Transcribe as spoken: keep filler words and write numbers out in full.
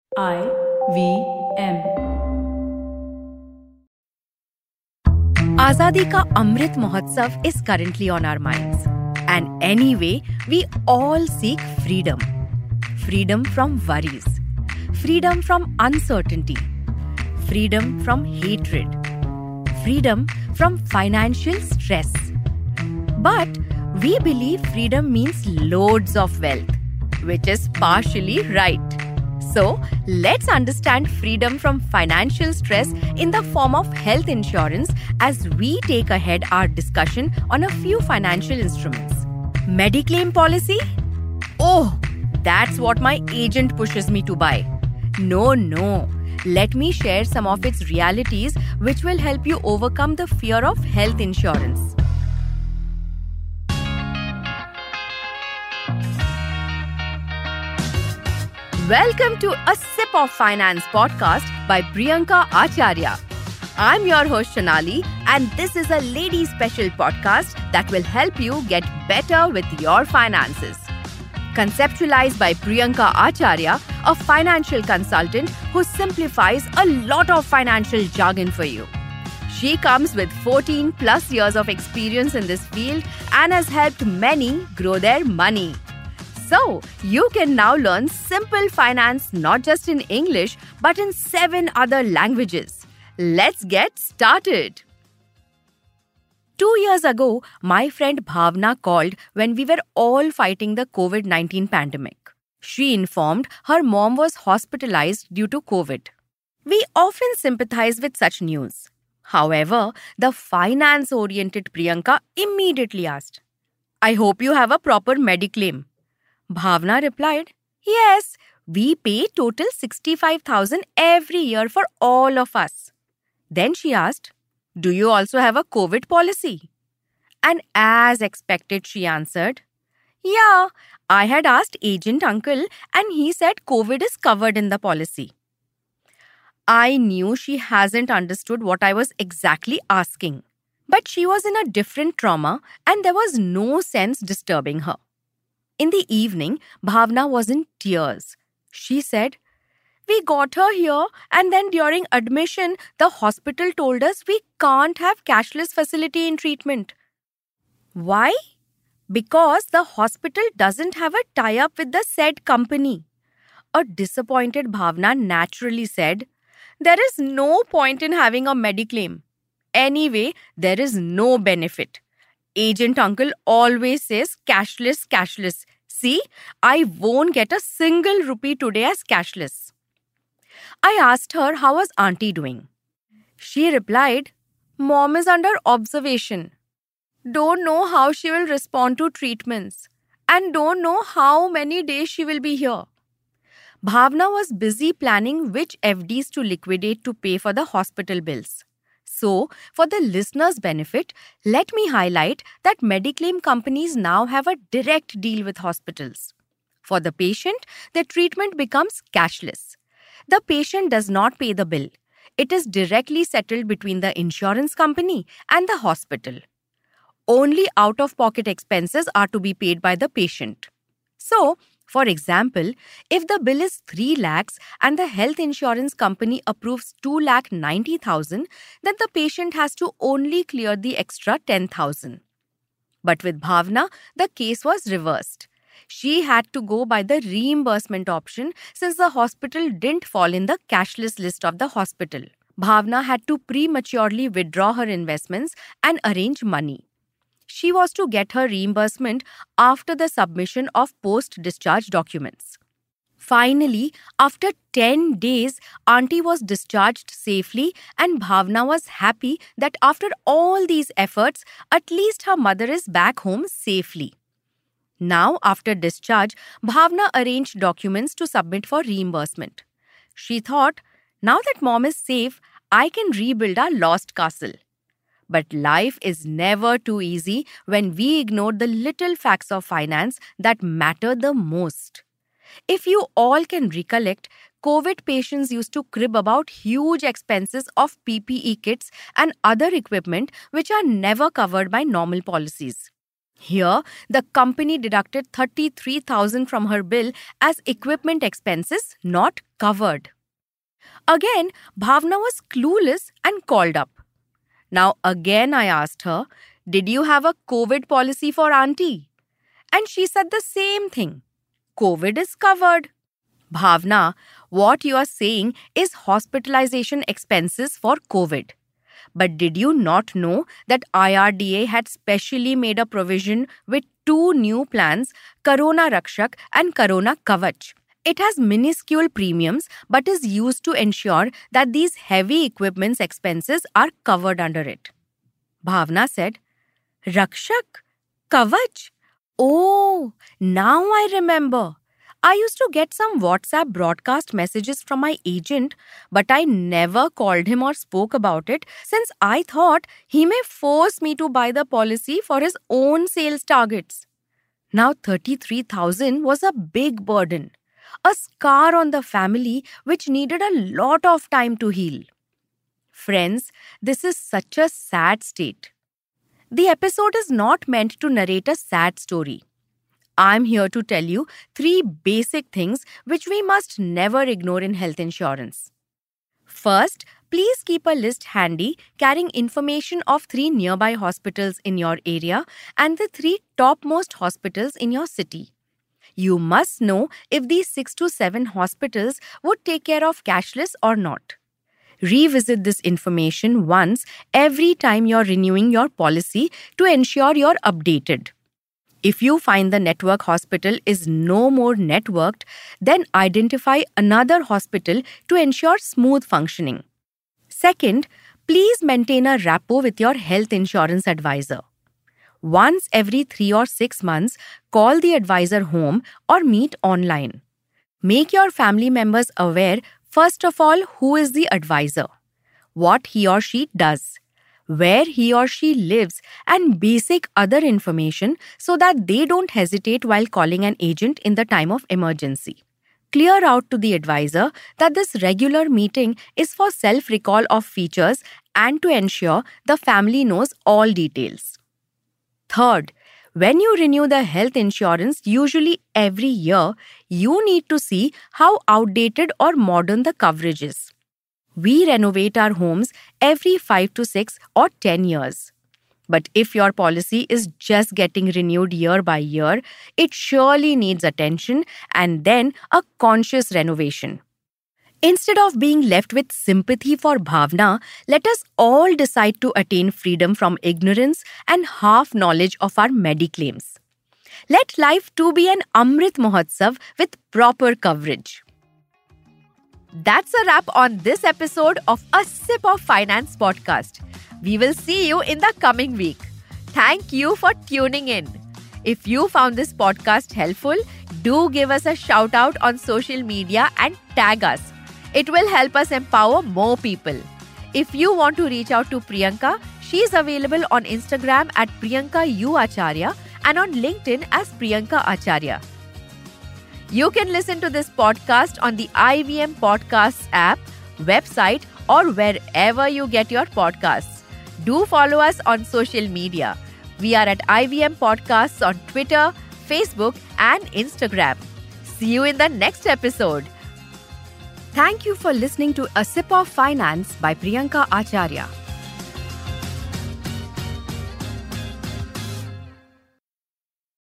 I V M. Azadi Ka Amrit Mahotsav is currently on our minds. And anyway, we all seek freedom. Freedom from worries. Freedom from uncertainty. Freedom from hatred. Freedom from financial stress. But we believe freedom means loads of wealth, which is partially right. So, let's understand freedom from financial stress in the form of health insurance as we take ahead our discussion on a few financial instruments. Mediclaim policy? Oh, that's what my agent pushes me to buy. No, no. Let me share some of its realities which will help you overcome the fear of health insurance. Welcome to A Sip of Finance podcast by Priyanka Acharya. I'm your host Shanali, and this is a lady special podcast that will help you get better with your finances. Conceptualized by Priyanka Acharya, a financial consultant who simplifies a lot of financial jargon for you. She comes with fourteen plus years of experience in this field and has helped many grow their money. So, you can now learn simple finance not just in English but in seven other languages. Let's get started. Two years ago, my friend Bhavna called when we were all fighting the covid nineteen pandemic. She informed her mom was hospitalized due to COVID. We often sympathize with such news. However, the finance-oriented Priyanka immediately asked, "I hope you have a proper Mediclaim." Bhavna replied, "Yes, we pay total sixty-five thousand every year for all of us." Then she asked, "Do you also have a COVID policy?" And as expected, she answered, "Yeah, I had asked agent uncle and he said COVID is covered in the policy." I knew she hasn't understood what I was exactly asking. But she was in a different trauma and there was no sense disturbing her. In the evening, Bhavna was in tears. She said, "We got her here and then during admission, the hospital told us we can't have cashless facility in treatment." Why? Because the hospital doesn't have a tie-up with the said company. A disappointed Bhavna naturally said, "There is no point in having a Mediclaim. Anyway, there is no benefit. Agent uncle always says cashless, cashless. See, I won't get a single rupee today as cashless." I asked her how was auntie doing. She replied, "Mom is under observation. Don't know how she will respond to treatments and don't know how many days she will be here." Bhavna was busy planning which F Ds to liquidate to pay for the hospital bills. So, for the listeners' benefit, let me highlight that Mediclaim companies now have a direct deal with hospitals. For the patient, the treatment becomes cashless. The patient does not pay the bill. It is directly settled between the insurance company and the hospital. Only out-of-pocket expenses are to be paid by the patient. So, for example, if the bill is three lakhs and the health insurance company approves two lakh ninety thousand, then the patient has to only clear the extra ten thousand. But with Bhavna, the case was reversed. She had to go by the reimbursement option since the hospital didn't fall in the cashless list of the hospital. Bhavna had to prematurely withdraw her investments and arrange money. She was to get her reimbursement after the submission of post-discharge documents. Finally, after ten days, auntie was discharged safely and Bhavna was happy that after all these efforts, at least her mother is back home safely. Now, after discharge, Bhavna arranged documents to submit for reimbursement. She thought, now that mom is safe, I can rebuild our lost castle. But life is never too easy when we ignore the little facts of finance that matter the most. If you all can recollect, COVID patients used to crib about huge expenses of P P E kits and other equipment which are never covered by normal policies. Here, the company deducted thirty-three thousand dollars from her bill as equipment expenses not covered. Again, Bhavna was clueless and called up. Now again I asked her, did you have a COVID policy for auntie? And she said the same thing. COVID is covered. Bhavna, what you are saying is hospitalization expenses for COVID. But did you not know that I R D A had specially made a provision with two new plans, Corona Rakshak and Corona Kavach? It has minuscule premiums but is used to ensure that these heavy equipment's expenses are covered under it. Bhavna said, Rakshak? Kavach? Oh, now I remember. I used to get some WhatsApp broadcast messages from my agent, but I never called him or spoke about it since I thought he may force me to buy the policy for his own sales targets. Now thirty-three thousand was a big burden, a scar on the family which needed a lot of time to heal. Friends, this is such a sad state. The episode is not meant to narrate a sad story. I'm here to tell you three basic things which we must never ignore in health insurance. First, please keep a list handy carrying information of three nearby hospitals in your area and the three topmost hospitals in your city. You must know if these six to seven hospitals would take care of cashless or not. Revisit this information once every time you're renewing your policy to ensure you're updated. If you find the network hospital is no more networked, then identify another hospital to ensure smooth functioning. Second, please maintain a rapport with your health insurance advisor. Once every three or six months, call the advisor home or meet online. Make your family members aware, first of all, who is the advisor, what he or she does, where he or she lives, and basic other information so that they don't hesitate while calling an agent in the time of emergency. Clear out to the advisor that this regular meeting is for self-recall of features and to ensure the family knows all details. Third, when you renew the health insurance, usually every year, you need to see how outdated or modern the coverage is. We renovate our homes every five to six or ten years. But if your policy is just getting renewed year by year, it surely needs attention and then a conscious renovation. Instead of being left with sympathy for Bhavna, let us all decide to attain freedom from ignorance and half knowledge of our mediclaims. Let life too be an Amrit Mahotsav with proper coverage. That's a wrap on this episode of A Sip of Finance podcast. We will see you in the coming week. Thank you for tuning in. If you found this podcast helpful, do give us a shout out on social media and tag us. It will help us empower more people. If you want to reach out to Priyanka, she is available on Instagram at Priyanka U Acharya and on LinkedIn as Priyanka Acharya. You can listen to this podcast on the I V M Podcasts app, website, or wherever you get your podcasts. Do follow us on social media. We are at I V M Podcasts on Twitter, Facebook, and Instagram. See you in the next episode. Thank you for listening to A Sip of Finance by Priyanka Acharya.